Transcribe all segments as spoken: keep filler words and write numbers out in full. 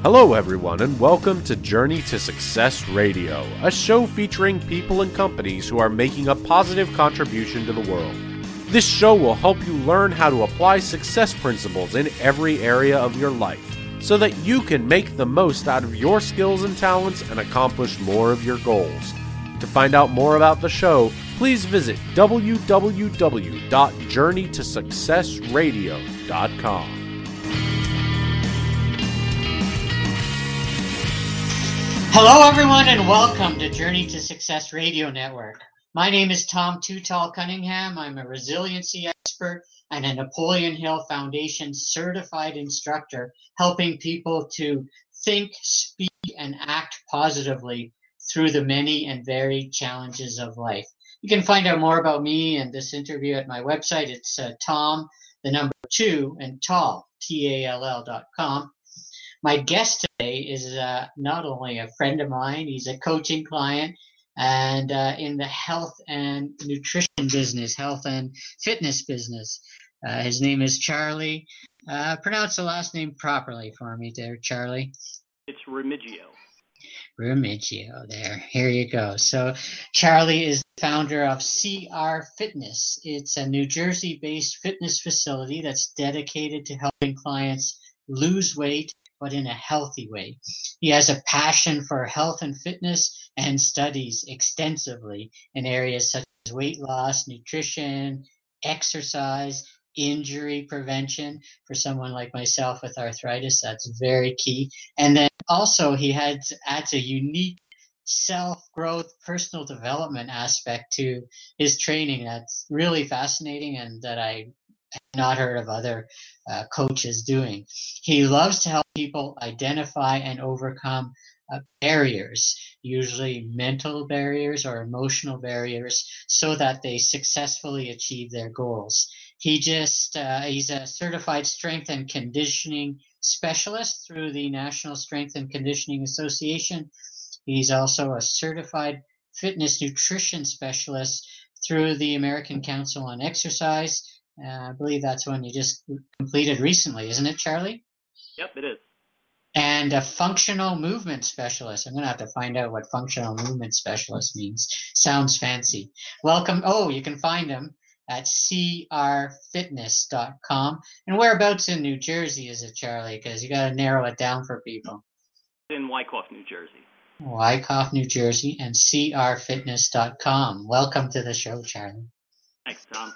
Hello everyone and welcome to Journey to Success Radio, a show featuring people and companies who are making a positive contribution to the world. This show will help you learn how to apply success principles in every area of your life so that you can make the most out of your skills and talents and accomplish more of your goals. To find out more about the show, please visit w w w dot journey to success radio dot com. Hello, everyone, and welcome to Journey to Success Radio Network. My name is Tom Too Tall Cunningham. I'm a resiliency expert and a Napoleon Hill Foundation certified instructor, helping people to think, speak, and act positively through the many and varied challenges of life. You can find out more about me and this interview at my website. It's uh, Tom, the number two, and Tall, T A L L dot com. My guest today is uh, not only a friend of mine, he's a coaching client and uh, in the health and nutrition business, health and fitness business. Uh, his name is Charlie. Uh, pronounce the last name properly for me there, Charlie. It's Remigio. Remigio there. Here you go. So Charlie is the founder of C R Fitness. It's a New Jersey-based fitness facility that's dedicated to helping clients lose weight, but in a healthy way. He has a passion for health and fitness and studies extensively in areas such as weight loss, nutrition, exercise, injury prevention. For someone like myself with arthritis, that's very key. And then also he has, adds a unique self-growth, personal development aspect to his training that's really fascinating and that I not heard of other uh, coaches doing. He loves to help people identify and overcome uh, barriers, usually mental barriers or emotional barriers, so that they successfully achieve their goals. He just, uh, he's a certified strength and conditioning specialist through the National Strength and Conditioning Association. He's also a certified fitness nutrition specialist through the American Council on Exercise. Uh, I believe that's one you just completed recently, isn't it, Charlie? Yep, it is. And a functional movement specialist. I'm going to have to find out what functional movement specialist means. Sounds fancy. Welcome. Oh, you can find him at c r fitness dot com. And whereabouts in New Jersey is it, Charlie? Because you got to narrow it down for people. In Wyckoff, New Jersey. Wyckoff, New Jersey, and c r fitness dot com. Welcome to the show, Charlie. Thanks, Tom.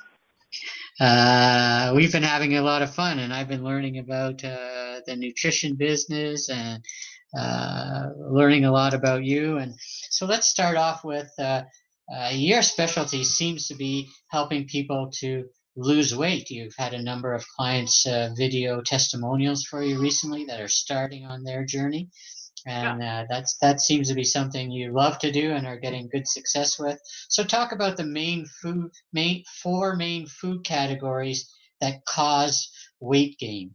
Uh, we've been having a lot of fun, and I've been learning about uh, the nutrition business and uh, learning a lot about you. And so let's start off with uh, uh, your specialty seems to be helping people to lose weight. You've had a number of clients' uh, video testimonials for you recently that are starting on their journey. And uh, that's that seems to be something you love to do and are getting good success with. So talk about the main food, main four main food categories that cause weight gain.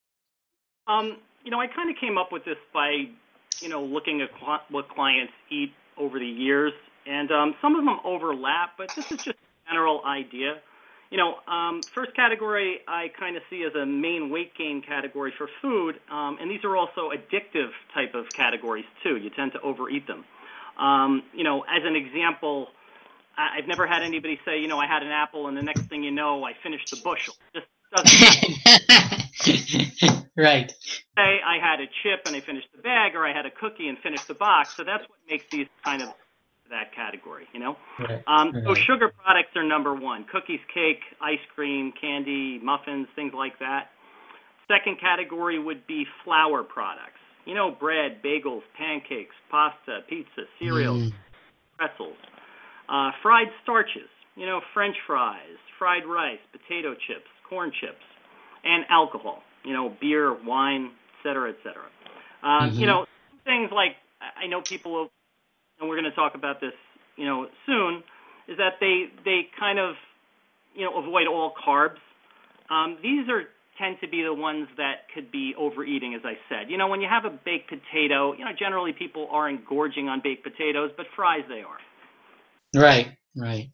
Um, you know, I kind of came up with this by, you know, looking at cl- what clients eat over the years, and um, some of them overlap, but this is just a general idea. You know, um, first category I kind of see as a main weight gain category for food, um, and these are also addictive type of categories too. You tend to overeat them. Um, you know, as an example, I- I've never had anybody say, you know, I had an apple and the next thing you know, I finished the bushel. Just doesn't happen. Right. Say I had a chip and I finished the bag, or I had a cookie and finished the box. So that's what makes these kind of that category, you know. Right, um, right. So sugar products are number one: cookies, cake, ice cream, candy, muffins, things like that. Second category would be flour products. You know, bread, bagels, pancakes, pasta, pizza, cereals, Mm. pretzels. Uh, fried starches. You know, French fries, fried rice, potato chips, corn chips, and alcohol. You know, beer, wine, et cetera, et cetera. Uh, Mm-hmm. You know, things like I know people. And we're going to talk about this, you know, soon, is that they they kind of, you know, avoid all carbs. Um, these are tend to be the ones that could be overeating, as I said. You know, when you have a baked potato, you know, generally people aren't gorging on baked potatoes, but fries they are. Right, right.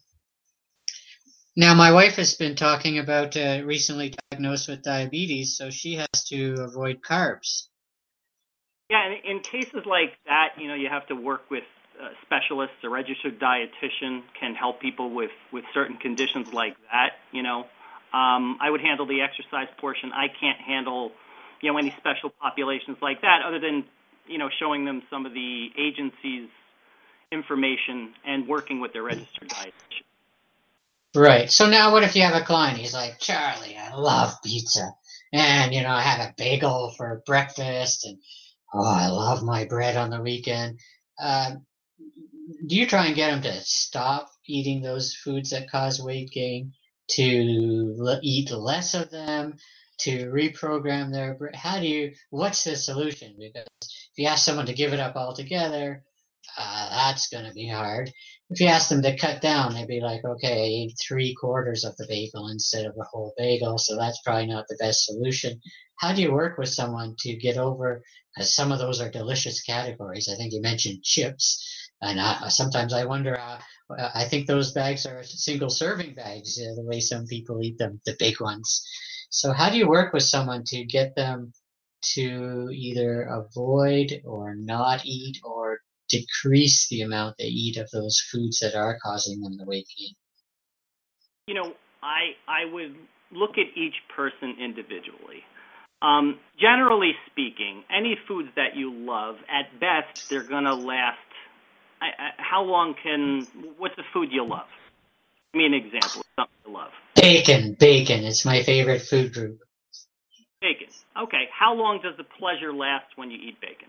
Now, my wife has been talking about uh, recently diagnosed with diabetes, so she has to avoid carbs. Yeah, and in cases like that, you know, you have to work with uh, specialists. A registered dietitian can help people with, with certain conditions like that, you know. Um, I would handle the exercise portion. I can't handle, you know, any special populations like that other than, you know, showing them some of the agency's information and working with their registered dietitian. Right. So now what if you have a client? He's like, Charlie, I love pizza. And, you know, I had a bagel for breakfast and, oh, I love my bread on the weekend. Uh, do you try and get them to stop eating those foods that cause weight gain, to l- eat less of them, to reprogram their brain? How do you, what's the solution? Because if you ask someone to give it up altogether, uh, that's going to be hard. If you ask them to cut down, they'd be like, okay, I ate three quarters of the bagel instead of a whole bagel, so that's probably not the best solution. How do you work with someone to get over, because some of those are delicious categories. I think you mentioned chips, and I, sometimes I wonder, uh, I think those bags are single serving bags, uh, the way some people eat them, the big ones. So how do you work with someone to get them to either avoid or not eat or decrease the amount they eat of those foods that are causing them the weight gain? You know, I I would look at each person individually. Um, generally speaking, any foods that you love, at best, they're going to last. I, I, how long can, what's the food you love? Give me an example of something you love. Bacon, bacon. It's my favorite food group. Bacon. Okay. How long does the pleasure last when you eat bacon?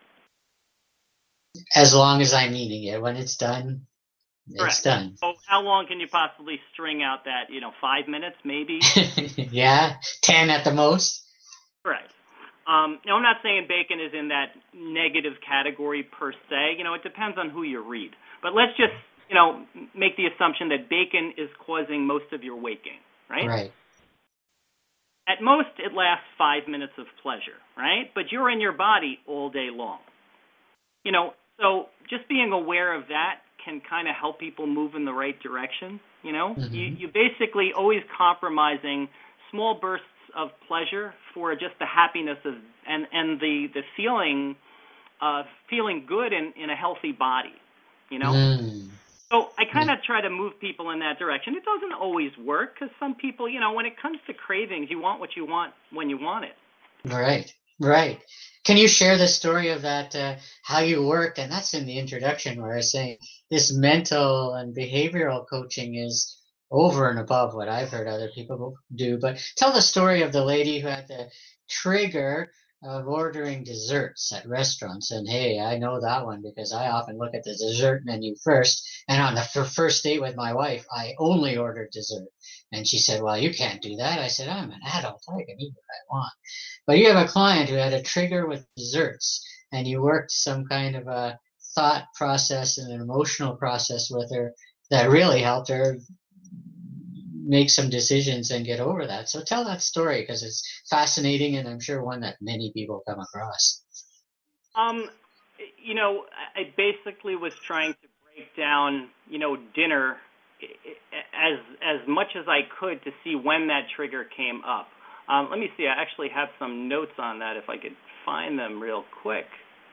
As long as I'm eating it. When it's done, it's Correct. done. So how long can you possibly string out that, you know, five minutes maybe? Yeah, ten at the most. Correct. Um, now, I'm not saying bacon is in that negative category per se. You know, it depends on who you read. But let's just, you know, make the assumption that bacon is causing most of your weight gain, right? Right. At most, it lasts five minutes of pleasure, right? But you're in your body all day long. You know, so just being aware of that can kind of help people move in the right direction. You know, Mm-hmm. you, you basically always compromising small bursts of pleasure for just the happiness of and, and the, the feeling of feeling good in, in a healthy body, you know? Mm. So I kind of try to move people in that direction. It doesn't always work because some people, you know, when it comes to cravings, you want what you want when you want it. Right, right. Can you share the story of that, uh, how you work? And that's in the introduction where I was saying this mental and behavioral coaching is over and above what I've heard other people do. But tell the story of the lady who had the trigger of ordering desserts at restaurants. And hey, I know that one because I often look at the dessert menu first. And on the f- first date with my wife, I only ordered dessert. And she said, well, you can't do that. I said, I'm an adult. I can eat what I want. But you have a client who had a trigger with desserts, and you worked some kind of a thought process and an emotional process with her that really helped her make some decisions and get over that. So tell that story because it's fascinating and I'm sure one that many people come across. Um, you know, I basically was trying to break down, you know, dinner as as much as I could to see when that trigger came up. Um, let me see. I actually have some notes on that if I could find them real quick.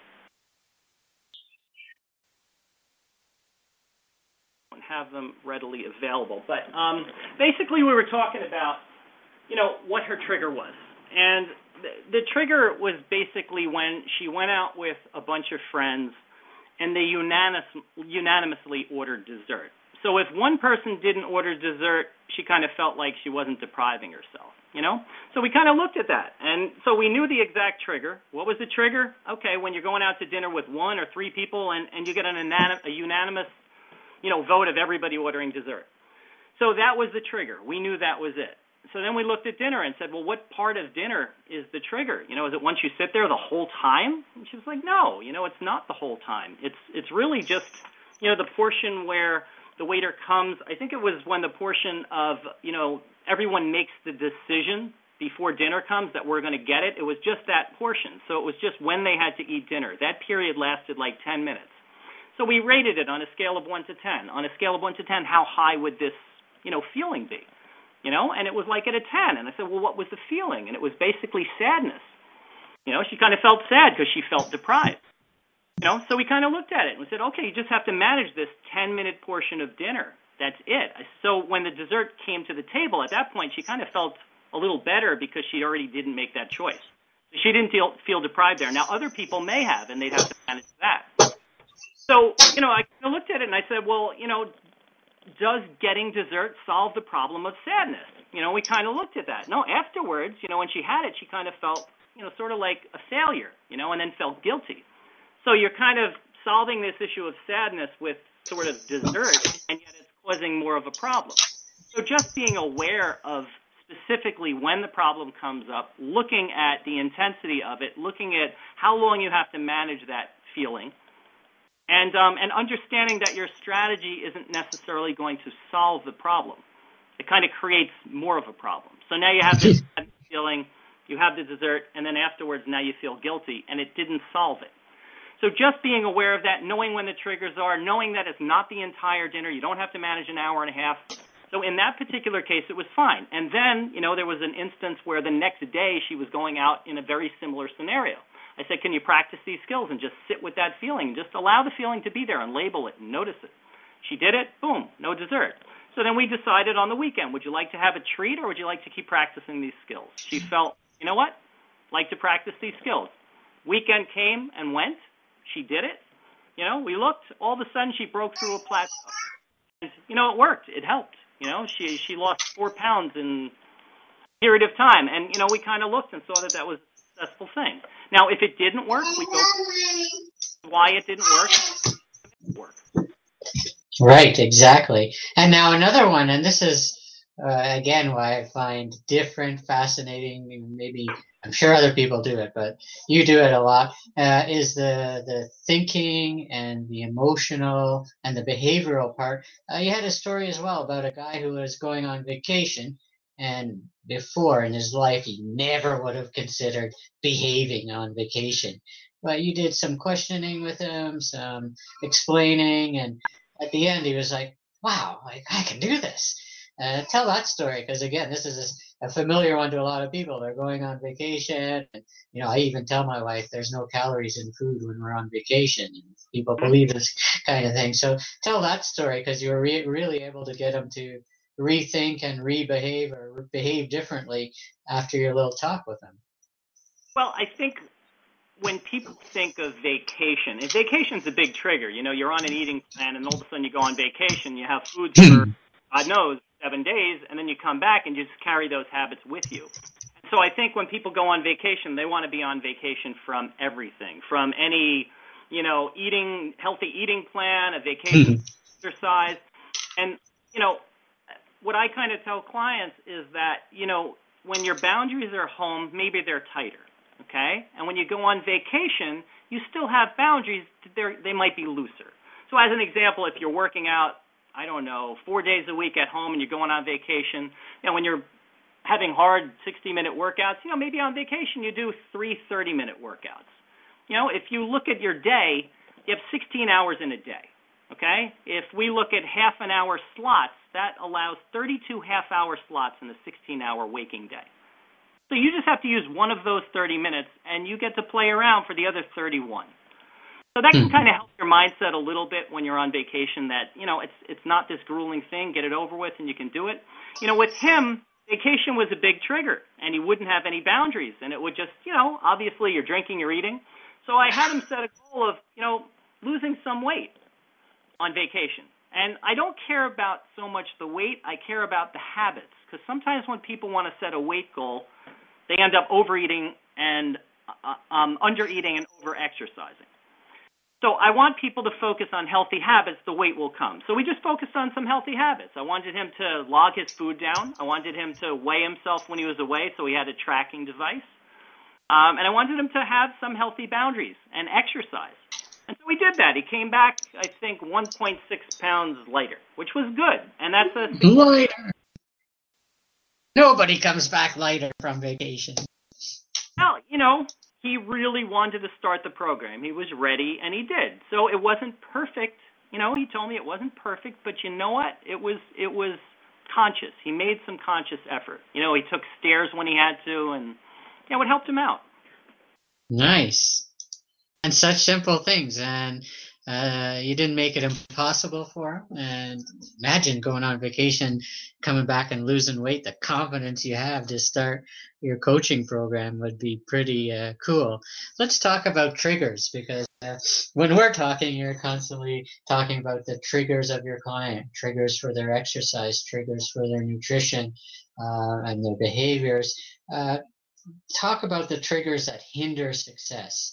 I don't have them readily available. But um, basically we were talking about, you know, what her trigger was. And the, the trigger was basically when she went out with a bunch of friends and they unanimous, unanimously ordered dessert. So if one person didn't order dessert, she kind of felt like she wasn't depriving herself, you know? So we kind of looked at that. And so we knew the exact trigger. What was the trigger? Okay, when you're going out to dinner with one or three people and, and you get an unanim- a unanimous, you know, vote of everybody ordering dessert. So that was the trigger. We knew that was it. So then we looked at dinner and said, well, what part of dinner is the trigger? You know, is it once you sit there the whole time? And she was like, no, you know, it's not the whole time. It's it's really just, you know, the portion where the waiter comes. I think it was when the portion of, you know, everyone makes the decision before dinner comes that we're going to get it. It was just that portion. So it was just when they had to eat dinner. That period lasted like ten minutes. So we rated it on a scale of one to ten. On a scale of one to ten, how high would this, you know, feeling be? You know, and it was like at a ten. And I said, well, what was the feeling? And it was basically sadness. You know, she kind of felt sad because she felt deprived. You know, so we kind of looked at it and we said, okay, you just have to manage this ten-minute portion of dinner. That's it. So when the dessert came to the table, at that point, she kind of felt a little better because she already didn't make that choice. She didn't feel, feel deprived there. Now, other people may have, and they'd have to manage that. So, you know, I kind of looked at it and I said, well, you know, does getting dessert solve the problem of sadness? You know, we kind of looked at that. No, afterwards, you know, when she had it, she kind of felt, you know, sort of like a failure, you know, and then felt guilty. So you're kind of solving this issue of sadness with sort of dessert, and yet it's causing more of a problem. So just being aware of specifically when the problem comes up, looking at the intensity of it, looking at how long you have to manage that feeling, and um, and understanding that your strategy isn't necessarily going to solve the problem. It kind of creates more of a problem. So now you have this feeling, you have the dessert, and then afterwards now you feel guilty, and it didn't solve it. So just being aware of that, knowing when the triggers are, knowing that it's not the entire dinner, you don't have to manage an hour and a half. So in that particular case, it was fine. And then, you know, there was an instance where the next day she was going out in a very similar scenario. I said, can you practice these skills and just sit with that feeling? Just allow the feeling to be there and label it and notice it. She did it, boom, no dessert. So then we decided on the weekend, would you like to have a treat or would you like to keep practicing these skills? She felt, you know what, like to practice these skills. Weekend came and went. She did it. You know, we looked. All of a sudden, she broke through a plateau. And, you know, it worked. It helped. You know, she she lost four pounds in a period of time. And, you know, we kind of looked and saw that that was a successful thing. Now, if it didn't work, we go why it didn't work. It didn't work. Right, exactly. And now another one, and this is, uh, again, why I find different, fascinating, maybe I'm sure other people do it, but you do it a lot, uh, is the, the thinking and the emotional and the behavioral part. Uh, you had a story as well about a guy who was going on vacation, and before in his life he never would have considered behaving on vacation. But you did some questioning with him, some explaining, and at the end he was like, wow, like, I can do this. Uh, tell that story, because again, this is a, a familiar one to a lot of people. They're going on vacation, and you know, I even tell my wife there's no calories in food when we're on vacation, and people believe this kind of thing. So tell that story, because you were re- really able to get them to rethink and rebehave or behave differently after your little talk with them. Well, I think when people think of vacation, and vacation's a big trigger. You know, you're on an eating plan, and all of a sudden you go on vacation, you have food for, God knows, seven days, and then you come back and you just carry those habits with you. So I think when people go on vacation, they want to be on vacation from everything, from any, you know, eating, healthy eating plan, a vacation exercise. And, you know, what I kind of tell clients is that, you know, when your boundaries are home, maybe they're tighter, okay? And when you go on vacation, you still have boundaries, they're, they might be looser. So as an example, if you're working out, I don't know, four days a week at home and you're going on vacation, you know, when you're having hard sixty-minute workouts, you know, maybe on vacation you do three thirty-minute workouts. You know, if you look at your day, you have sixteen hours in a day, okay? If we look at half an hour slots, that allows thirty-two half-hour slots in a sixteen-hour waking day. So you just have to use one of those thirty minutes, and you get to play around for the other thirty-one. So that can kind of help your mindset a little bit when you're on vacation that, you know, it's it's not this grueling thing. Get it over with and you can do it. You know, with him, vacation was a big trigger, and he wouldn't have any boundaries. And it would just, you know, obviously you're drinking, you're eating. So I had him set a goal of, you know, losing some weight on vacation. And I don't care about so much the weight. I care about the habits, because sometimes when people want to set a weight goal, they end up overeating and uh, um, undereating and over-exercising. So I want people to focus on healthy habits, the weight will come. So we just focused on some healthy habits. I wanted him to log his food down. I wanted him to weigh himself when he was away, so he had a tracking device. Um, and I wanted him to have some healthy boundaries and exercise. And so we did that. He came back, I think, one point six pounds lighter, which was good. And that's a... Lighter. Nobody comes back lighter from vacation. Well, you know, he really wanted to start the program. He was ready, and he did. So it wasn't perfect. You know, he told me it wasn't perfect, but you know what? It was it was conscious. He made some conscious effort. You know, he took stairs when he had to, and, you know, it helped him out. Nice. And such simple things. And uh, you didn't make it impossible for them. And imagine going on vacation, coming back and losing weight. The confidence you have to start your coaching program would be pretty uh, cool. Let's talk about triggers, because uh, when we're talking, you're constantly talking about the triggers of your client, triggers for their exercise, triggers for their nutrition uh, and their behaviors. Uh, talk about the triggers that hinder success.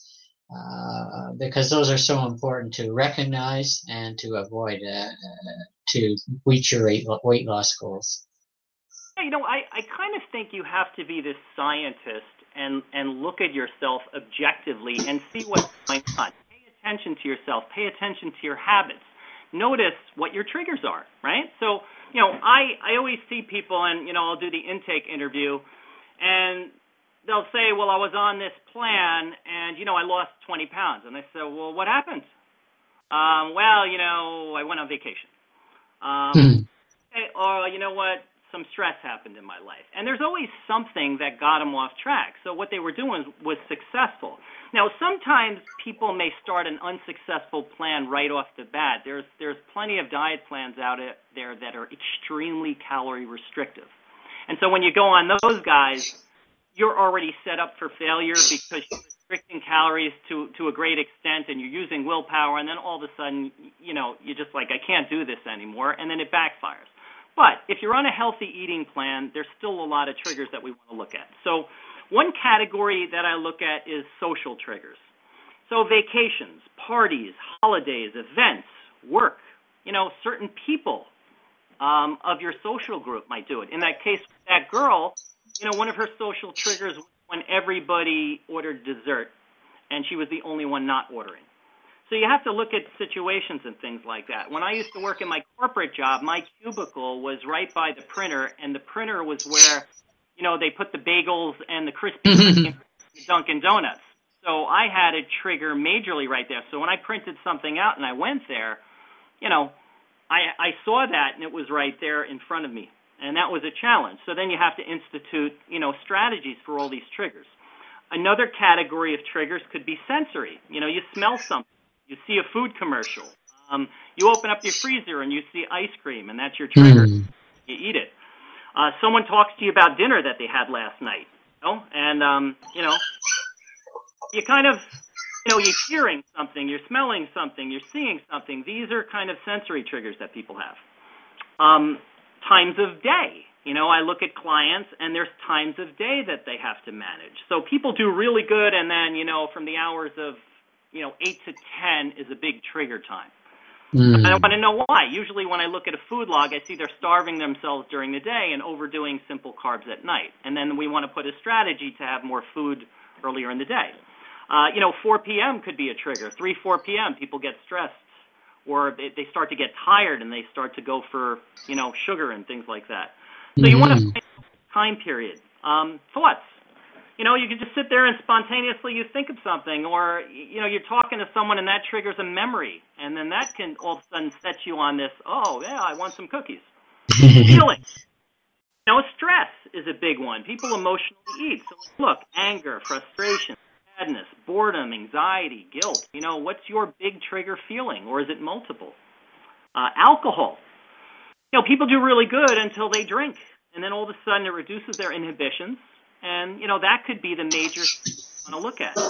Uh, because those are so important to recognize and to avoid uh, uh, to reach your weight, weight loss goals. You know, I, I kind of think you have to be this scientist and, and look at yourself objectively and see what's going on. Pay attention to yourself. Pay attention to your habits. Notice what your triggers are, right? So, you know, I, I always see people, and, you know, I'll do the intake interview, and they'll say, well, I was on this plan, and, you know, I lost twenty pounds. And I say, well, what happened? Um, well, you know, I went on vacation. Um, okay, or, you know what, some stress happened in my life. And there's always something that got them off track. So what they were doing was successful. Now, sometimes people may start an unsuccessful plan right off the bat. There's, there's plenty of diet plans out there that are extremely calorie restrictive. And so when you go on those guys, you're already set up for failure because you're restricting calories to, to a great extent, and you're using willpower, and then all of a sudden, you know, you're just like, I can't do this anymore, and then it backfires. But if you're on a healthy eating plan, there's still a lot of triggers that we want to look at. So one category that I look at is social triggers. So vacations, parties, holidays, events, work, you know, certain people um, of your social group might do it. In that case, that girl, you know, one of her social triggers was when everybody ordered dessert, and she was the only one not ordering. So you have to look at situations and things like that. When I used to work in my corporate job, my cubicle was right by the printer, and the printer was where, you know, they put the bagels and the Krispy in Dunkin' Donuts. So I had a trigger majorly right there. So when I printed something out and I went there, you know, I, I saw that, and it was right there in front of me. And that was a challenge. So then you have to institute, you know, strategies for all these triggers. Another category of triggers could be sensory. You know, you smell something. You see a food commercial. Um, you open up your freezer and you see ice cream, and that's your trigger. Mm. You eat it. Uh, someone talks to you about dinner that they had last night. You know? And, um, you know, you kind of, you know, you're hearing something, you're smelling something, you're seeing something. These are kind of sensory triggers that people have. Um, times of day. You know, I look at clients, and there's times of day that they have to manage. So people do really good, and then, you know, from the hours of, you know, eight to ten is a big trigger time. Mm. I want to know why. Usually when I look at a food log, I see they're starving themselves during the day and overdoing simple carbs at night. And then we want to put a strategy to have more food earlier in the day. Uh, you know, four p.m. could be a trigger. three, four p.m. people get stressed, or they, they start to get tired and they start to go for, you know, sugar and things like that. So mm-hmm. you want to find a time period. Um, thoughts. You know, you can just sit there and spontaneously you think of something, or, you know, you're talking to someone and that triggers a memory, and then that can all of a sudden set you on this, oh, yeah, I want some cookies. Feeling. You know, stress is a big one. People emotionally eat. So look, anger, frustration, sadness, boredom, anxiety, guilt. You know, what's your big trigger feeling, or is it multiple? Uh, alcohol. You know, people do really good until they drink, and then all of a sudden it reduces their inhibitions. And, you know, that could be the major thing you want to look at.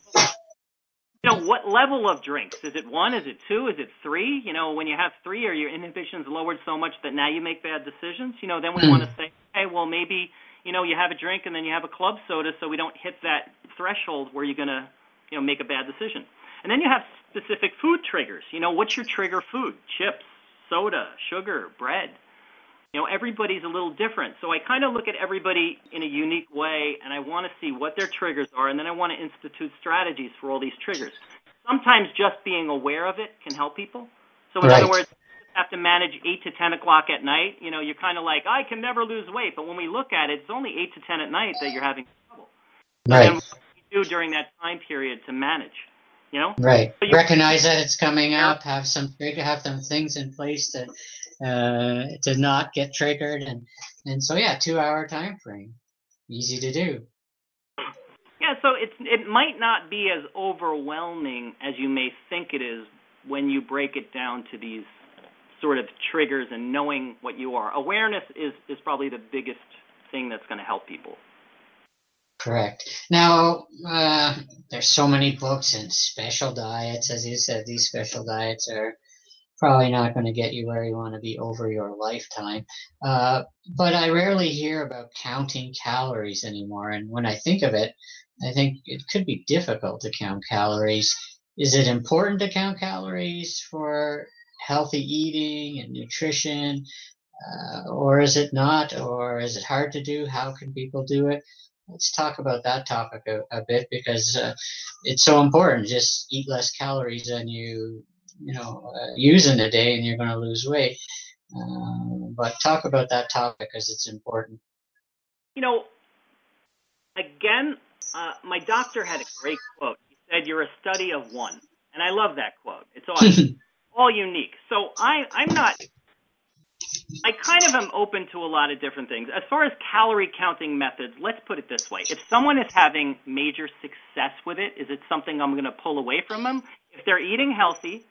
You know, what level of drinks? Is it one? Is it two? Is it three? You know, when you have three, are your inhibitions lowered so much that now you make bad decisions? You know, then we mm. want to say, hey, well, maybe, you know, you have a drink and then you have a club soda so we don't hit that threshold where you're going to, you know, make a bad decision. And then you have specific food triggers. You know, what's your trigger food? Chips, soda, sugar, bread. You know, everybody's a little different. So I kind of look at everybody in a unique way, and I want to see what their triggers are, and then I want to institute strategies for all these triggers. Sometimes just being aware of it can help people. So in right. other words, you have to manage eight to ten o'clock at night. You know, you're kind of like, I can never lose weight. But when we look at it, it's only eight to ten at night that you're having trouble. Right. And what do you do during that time period to manage? You know? Right. So you recognize that it's coming up, have some have some things in place that uh to not get triggered, and and so yeah, two hour time frame, easy to do. Yeah, so it's, it might not be as overwhelming as you may think it is when you break it down to these sort of triggers and knowing what you are. Awareness is, is probably the biggest thing that's going to help people. Correct. Now, uh, there's so many books and special diets. As you said, these special diets are probably not going to get you where you want to be over your lifetime. Uh, but I rarely hear about counting calories anymore. And when I think of it, I think it could be difficult to count calories. Is it important to count calories for healthy eating and nutrition? Uh, or is it not? Or is it hard to do? How can people do it? Let's talk about that topic a, a bit, because uh, it's so important. Just eat less calories than you, you know, uh, use in a day, and you're going to lose weight. Uh, but talk about that topic, because it's important. You know, again, uh, my doctor had a great quote. He said, "You're a study of one," and I love that quote. It's all all unique. So I, I'm not. I kind of am open to a lot of different things. As far as calorie counting methods, let's put it this way. If someone is having major success with it, is it something I'm going to pull away from them? If they're eating healthy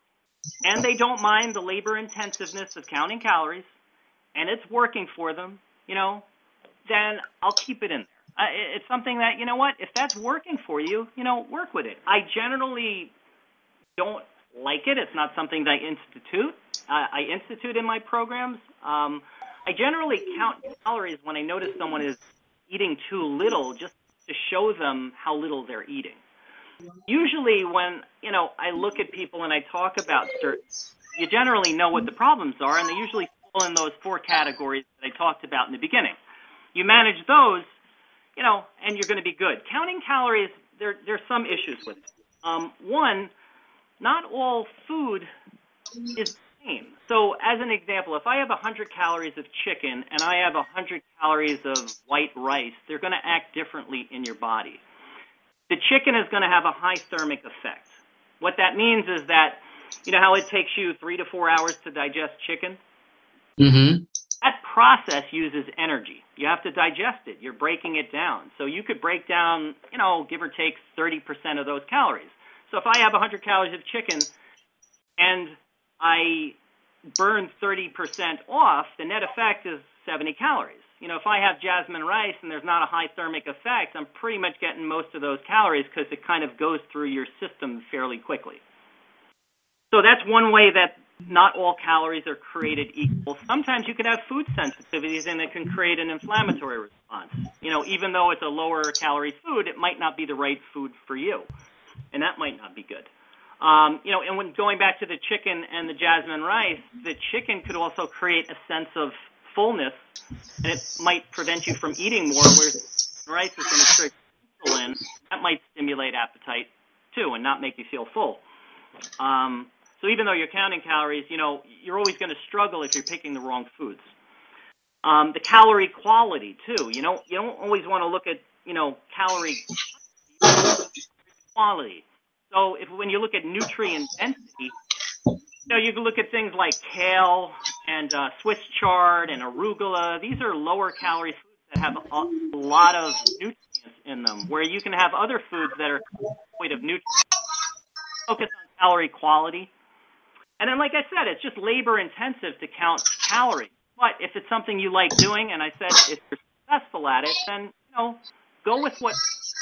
and they don't mind the labor intensiveness of counting calories and it's working for them, you know, then I'll keep it in there. Uh, it's something that, you know what, if that's working for you, you know, work with it. I generally don't like it. It's not something that I institute. Uh, I institute in my programs. Um, I generally count calories when I notice someone is eating too little, just to show them how little they're eating. Usually when, you know, I look at people and I talk about certain, you generally know what the problems are, and they usually fall in those four categories that I talked about in the beginning. You manage those, you know, and you're going to be good. Counting calories, there, there's some issues with it. Um, one, not all food is the same. So as an example, if I have one hundred calories of chicken and I have one hundred calories of white rice, they're going to act differently in your body. The chicken is going to have a high thermic effect. What that means is that, you know how it takes you three to four hours to digest chicken? Mm-hmm. That process uses energy. You have to digest it. You're breaking it down. So you could break down, you know, give or take thirty percent of those calories. So if I have one hundred calories of chicken and I burn thirty percent off, the net effect is seventy calories. You know, if I have jasmine rice and there's not a high thermic effect, I'm pretty much getting most of those calories because it kind of goes through your system fairly quickly. So that's one way that not all calories are created equal. Sometimes you could have food sensitivities and it can create an inflammatory response. You know, even though it's a lower calorie food, it might not be the right food for you, and that might not be good. Um, you know, and when going back to the chicken and the jasmine rice, the chicken could also create a sense of fullness, and it might prevent you from eating more, whereas rice is going to trigger insulin. That might stimulate appetite, too, and not make you feel full. Um, so even though you're counting calories, you know, you're always going to struggle if you're picking the wrong foods. Um, the calorie quality, too. You know, you don't always want to look at, you know, calorie quality. So if when you look at nutrient density, you know, you can look at things like kale and uh, Swiss chard and arugula. These are lower calorie foods that have a, a lot of nutrients in them, where you can have other foods that are void of nutrients. Focus on calorie quality. And then, like I said, it's just labor intensive to count calories. But if it's something you like doing, and I said if you're successful at it, then, you know, go with what.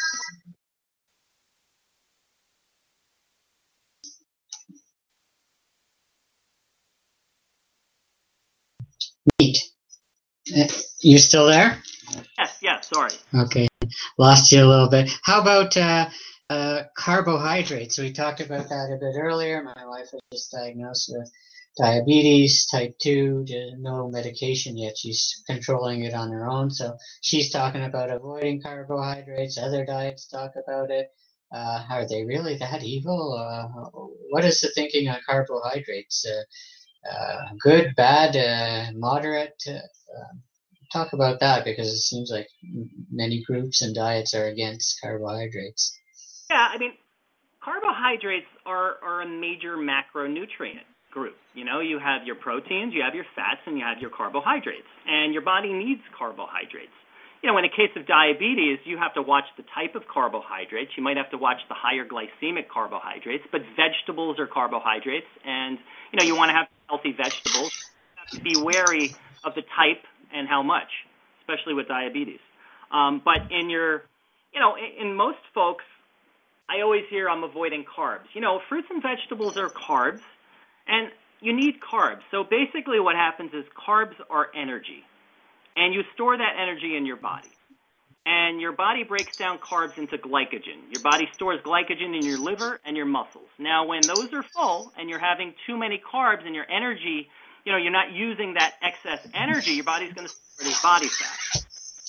Neat. You still there? Yes, yes, sorry. Okay, lost you a little bit. How about uh, uh, carbohydrates? We talked about that a bit earlier. My wife was just diagnosed with diabetes, type two, no medication yet. She's controlling it on her own. So she's talking about avoiding carbohydrates. Other diets talk about it. Uh, are they really that evil? Uh, what is the thinking on carbohydrates? Uh, uh, good, bad, uh, moderate? Uh, talk about that, because it seems like many groups and diets are against carbohydrates. Yeah, I mean, carbohydrates are, are a major macronutrient group. You know, you have your proteins, you have your fats, and you have your carbohydrates. And your body needs carbohydrates. you know, in the case of diabetes, you have to watch the type of carbohydrates. You might have to watch the higher glycemic carbohydrates, but vegetables are carbohydrates, and, you know, you want to have healthy vegetables. You have to be wary of the type and how much, especially with diabetes. Um, but in your, you know, in, in most folks, I always hear I'm avoiding carbs. You know, fruits and vegetables are carbs, and you need carbs. So basically what happens is carbs are energy, and you store that energy in your body. And your body breaks down carbs into glycogen. Your body stores glycogen in your liver and your muscles. Now, when those are full and you're having too many carbs and your energy, you know, you're not using that excess energy, your body's going to store it as body fat.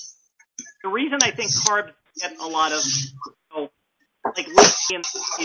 The reason I think carbs get a lot of, you know, like you see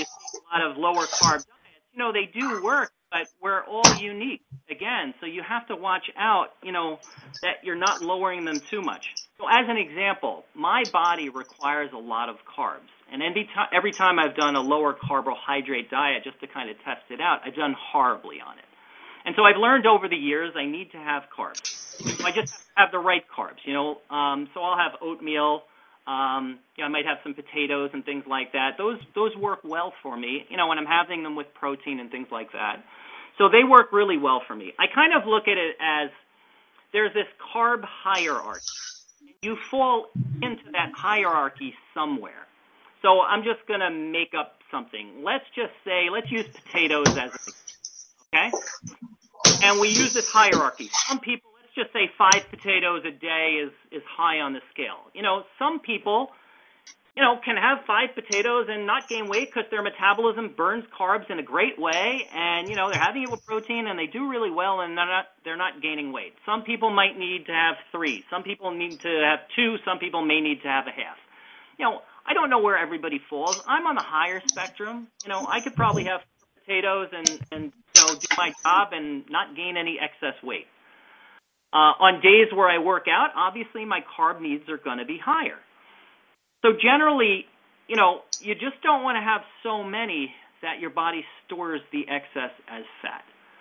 a lot of lower carb diets, you know, they do work, but we're all unique, again, so you have to watch out, you know, that you're not lowering them too much. So as an example, my body requires a lot of carbs, and every time, every time I've done a lower carbohydrate diet just to kind of test it out, I've done horribly on it. And so I've learned over the years I need to have carbs. So I just have to have the right carbs, you know, um, so I'll have oatmeal. Um, you know, I might have some potatoes and things like that. Those those work well for me, you know, when I'm having them with protein and things like that. So they work really well for me. I kind of look at it as there's this carb hierarchy. You fall into that hierarchy somewhere. So I'm just going to make up something. Let's just say, let's use potatoes as an example, okay? And we use this hierarchy. Some people, let's just say five potatoes a day is, is high on the scale. You know, some people, you know, can have five potatoes and not gain weight because their metabolism burns carbs in a great way, and, you know, they're having it with protein and they do really well, and they're not, they're not gaining weight. Some people might need to have three. Some people need to have two. Some people may need to have a half. You know, I don't know where everybody falls. I'm on the higher spectrum. You know, I could probably have potatoes and, and you know, do my job and not gain any excess weight. Uh, on days where I work out, obviously my carb needs are going to be higher. So generally, you know, you just don't want to have so many that your body stores the excess as fat.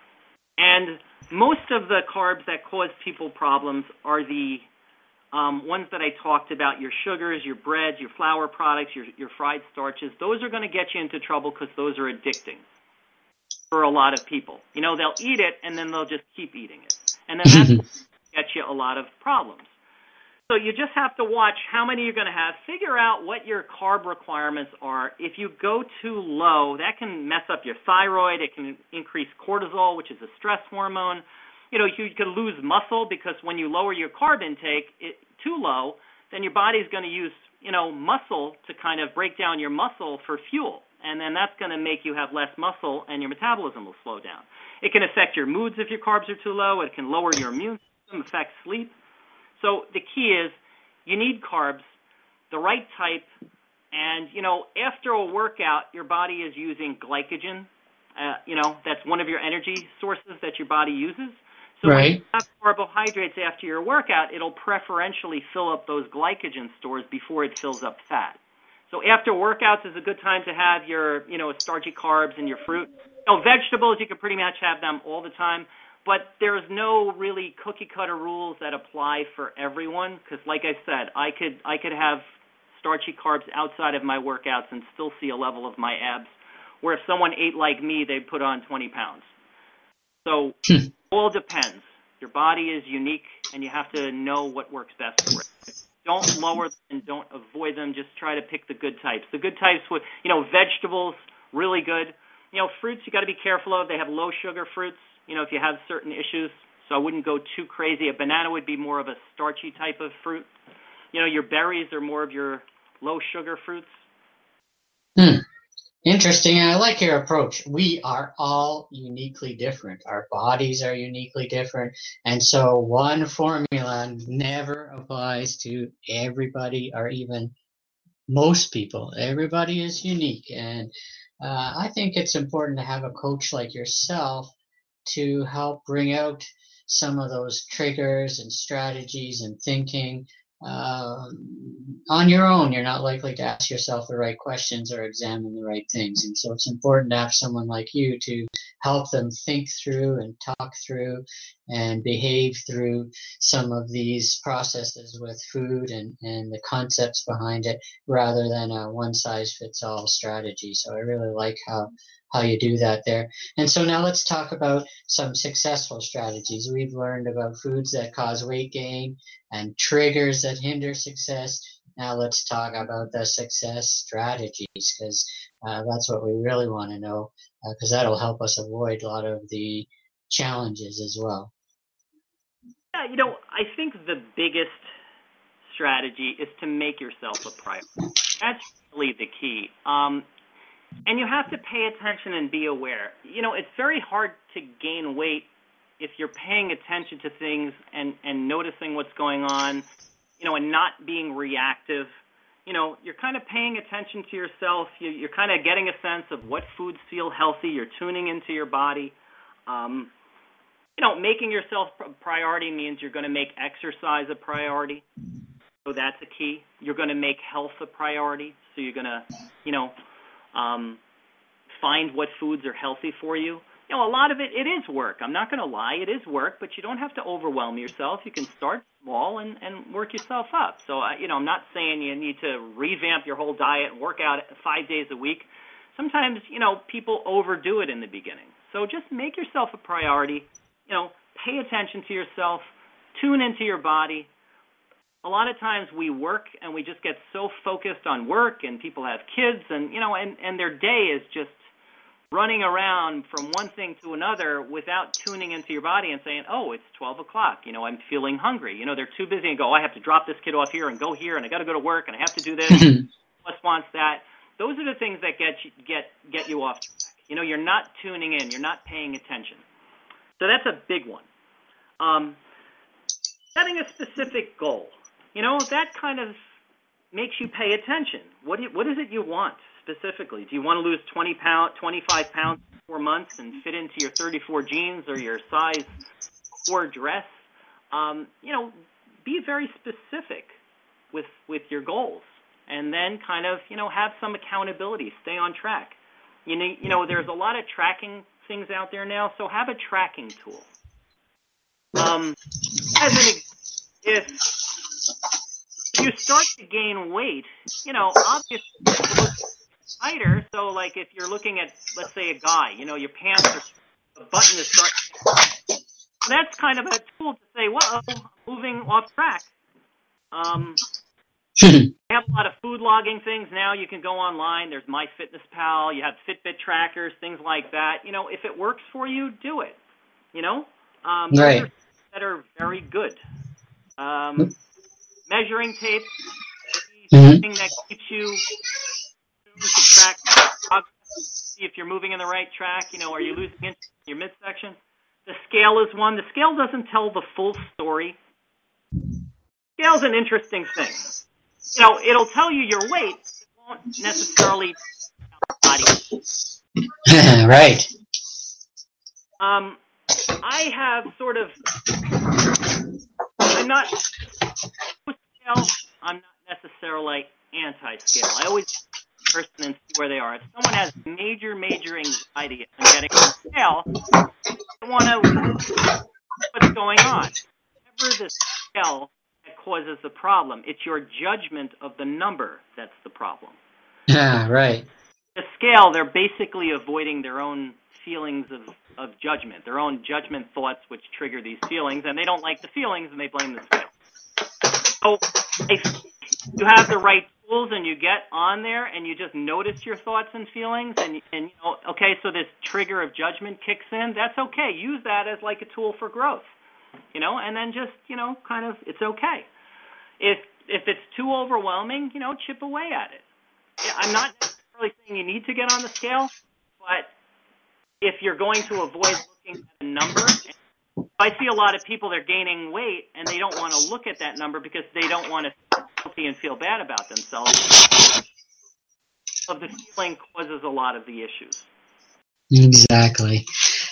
And most of the carbs that cause people problems are the um, ones that I talked about, your sugars, your breads, your flour products, your, your fried starches. Those are going to get you into trouble because those are addicting for a lot of people. You know, they'll eat it and then they'll just keep eating it. And then that's going to get you a lot of problems. So you just have to watch how many you're going to have. Figure out what your carb requirements are. If you go too low, that can mess up your thyroid. It can increase cortisol, which is a stress hormone. You know, you could lose muscle because when you lower your carb intake it, too low, then your body's going to use, you know, muscle to kind of break down your muscle for fuel. And then that's going to make you have less muscle and your metabolism will slow down. It can affect your moods if your carbs are too low. It can lower your immune system, affect sleep. So the key is you need carbs, the right type, and, you know, after a workout, your body is using glycogen. Uh, you know, that's one of your energy sources that your body uses. So right. When you have carbohydrates after your workout, it'll preferentially fill up those glycogen stores before it fills up fat. So after workouts is a good time to have your, you know, starchy carbs and your fruit. You know, vegetables, you can pretty much have them all the time. But there's no really cookie-cutter rules that apply for everyone because, like I said, I could I could have starchy carbs outside of my workouts and still see a level of my abs, where if someone ate like me, they'd put on twenty pounds. So it all depends. Your body is unique, and you have to know what works best for it. Don't lower them and don't avoid them. Just try to pick the good types. The good types with, you know, vegetables, really good. You know, fruits you got to be careful of. They have low-sugar fruits. You know, if you have certain issues, so I wouldn't go too crazy. A banana would be more of a starchy type of fruit. You know, your berries are more of your low-sugar fruits. Hmm. Interesting. I like your approach. We are all uniquely different. Our bodies are uniquely different. And so one formula never applies to everybody or even most people. Everybody is unique. And uh, I think it's important to have a coach like yourself to help bring out some of those triggers and strategies and thinking um, on your own, you're not likely to ask yourself the right questions or examine the right things. And so it's important to have someone like you to help them think through and talk through and behave through some of these processes with food and, and the concepts behind it, rather than a one-size-fits-all strategy. So I really like how how you do that there. And so now let's talk about some successful strategies. We've learned about foods that cause weight gain and triggers that hinder success. Now let's talk about the success strategies, because uh, that's what we really want to know, because uh, that'll help us avoid a lot of the challenges as well. Yeah, you know, I think the biggest strategy is to make yourself a priority. That's really the key. Um, And you have to pay attention and be aware. You know, it's very hard to gain weight if you're paying attention to things and, and noticing what's going on, you know, and not being reactive. You know, you're kind of paying attention to yourself. You, you're kind of getting a sense of what foods feel healthy. You're tuning into your body. Um, you know, making yourself a priority means you're going to make exercise a priority. So that's a key. You're going to make health a priority. So you're going to, you know, Um, find what foods are healthy for you. You know, a lot of it, it is work. I'm not going to lie, it is work, but you don't have to overwhelm yourself. You can start small and, and work yourself up. So, uh, you know, I'm not saying you need to revamp your whole diet and work out five days a week. Sometimes, you know, people overdo it in the beginning. So just make yourself a priority. You know, pay attention to yourself, tune into your body. A lot of times we work and we just get so focused on work, and people have kids, and you know, and, and their day is just running around from one thing to another without tuning into your body and saying, oh, it's twelve o'clock, you know, I'm feeling hungry. You know, they're too busy and go, oh, I have to drop this kid off here and go here, and I got to go to work, and I have to do this, plus wants that. Those are the things that get you, get, get you off track. You know, you're not tuning in, you're not paying attention. So that's a big one. Um, setting a specific goal. You know, that kind of makes you pay attention. What do you, what is it you want specifically? Do you want to lose twenty pound, twenty-five pounds in four months and fit into your thirty-four jeans or your size four dress? Um, you know, be very specific with with your goals, and then kind of, you know, have some accountability. Stay on track. You know, you know, there's a lot of tracking things out there now, so have a tracking tool. Um, as an if you start to gain weight, you know, obviously it looks tighter. So, like, if you're looking at, let's say, a guy, you know, your pants are, the button is starting. That's kind of a tool to say, well, I'm moving off track. Um, I have a lot of food logging things now. You can go online. There's MyFitnessPal. You have Fitbit trackers, things like that. You know, if it works for you, do it. You know, um, right. Those are that are very good. Um, measuring tape, mm-hmm. thing that keeps you to track progress, see if you're moving in the right track. You know, are you losing inches in your midsection? The scale is one. The scale doesn't tell the full story. Scale's an interesting thing. You know, it'll tell you your weight. It won't necessarily tell your body. Right. Um, I have sort of. I'm not scale. I'm not necessarily anti-scale. I always person and see where they are. If someone has major, major anxiety on getting on the scale, they want to what's going on. Whatever the scale that causes the problem, it's your judgment of the number that's the problem. Yeah, right. The scale, they're basically avoiding their own feelings of, of judgment, their own judgment thoughts which trigger these feelings, and they don't like the feelings and they blame the scale. So if you have the right tools and you get on there and you just notice your thoughts and feelings and, and you know, okay, so this trigger of judgment kicks in, that's okay. Use that as like a tool for growth, you know, and then just, you know, kind of, it's okay. If if it's too overwhelming, you know, chip away at it. I'm not necessarily saying you need to get on the scale, but if you're going to avoid looking at a number, I see a lot of people, they're gaining weight and they don't want to look at that number because they don't want to feel guilty and feel bad about themselves. Of the feeling causes a lot of the issues. Exactly.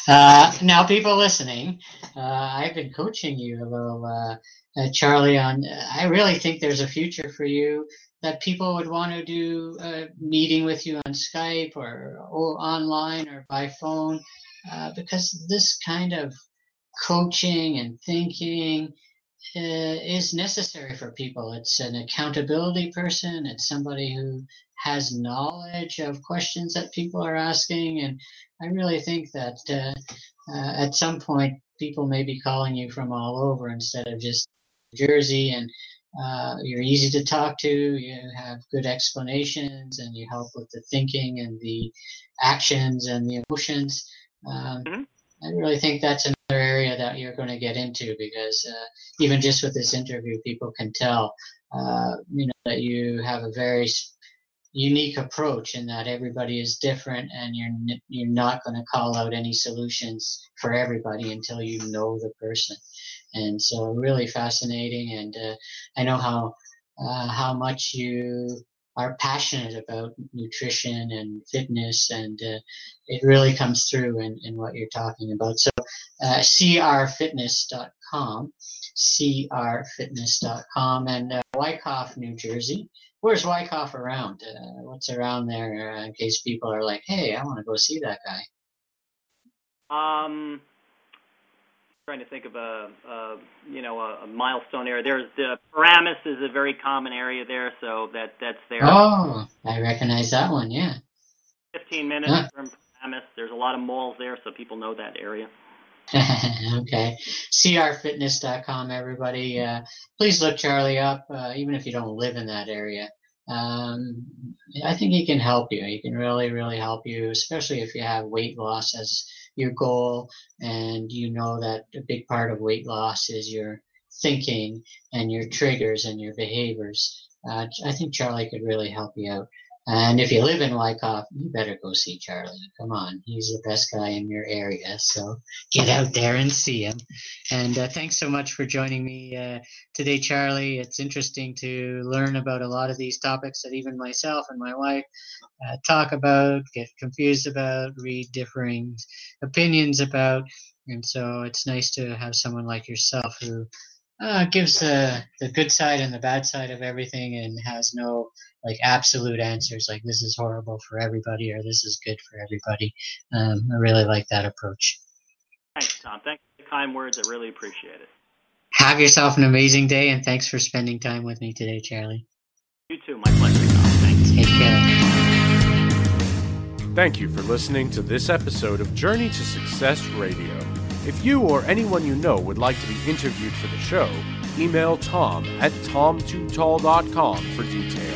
Uh, now, people listening, uh, I've been coaching you a little, uh, uh, Charlie, on, uh, I really think there's a future for you that people would want to do a meeting with you on Skype or, or online or by phone, uh, because this kind of coaching and thinking uh, is necessary for people. It's an accountability person. It's somebody who has knowledge of questions that people are asking. And I really think that uh, uh, at some point, people may be calling you from all over instead of just Jersey. And uh, you're easy to talk to. You have good explanations, and you help with the thinking and the actions and the emotions. Um, mm-hmm. I really think that's another area that you're going to get into, because uh, even just with this interview, people can tell, uh, you know, that you have a very unique approach in that everybody is different, and you're n- you're not going to call out any solutions for everybody until you know the person. And so, really fascinating. And uh, I know how uh, how much you are passionate about nutrition and fitness, and uh, it really comes through in, in what you're talking about. So uh, c r fitness dot com, c r fitness dot com, and uh, Wyckoff, New Jersey. Where's Wyckoff around? Uh, what's around there uh, in case people are like, hey, I want to go see that guy? Um, trying to think of a, a you know, a, a milestone area. There's the Paramus is a very common area there, so that that's there. Oh, I recognize that one. Yeah. Fifteen minutes huh. from Paramus. There's a lot of malls there, so people know that area. Okay. c r fitness dot com, everybody. Uh, please look Charlie up, uh, even if you don't live in that area. Um, I think he can help you. He can really, really help you, especially if you have weight loss as your goal, and you know that a big part of weight loss is your thinking and your triggers and your behaviors. Uh, I think Charlie could really help you out. And if you live in Wyckoff, you better go see Charlie. Come on, he's the best guy in your area. So get out there and see him. And uh, thanks so much for joining me uh, today, Charlie. It's interesting to learn about a lot of these topics that even myself and my wife uh, talk about, get confused about, read differing opinions about. And so it's nice to have someone like yourself who uh, gives the, the good side and the bad side of everything, and has no like absolute answers like this is horrible for everybody or this is good for everybody. Um, I really like that approach. Thanks, Tom. Thanks for the kind words. I really appreciate it. Have yourself an amazing day, and thanks for spending time with me today, Charlie. You too. My pleasure, Tom. Thanks. Take care. Thank you for listening to this episode of Journey to Success Radio. If you or anyone you know would like to be interviewed for the show, email Tom at tom too tall dot com for details.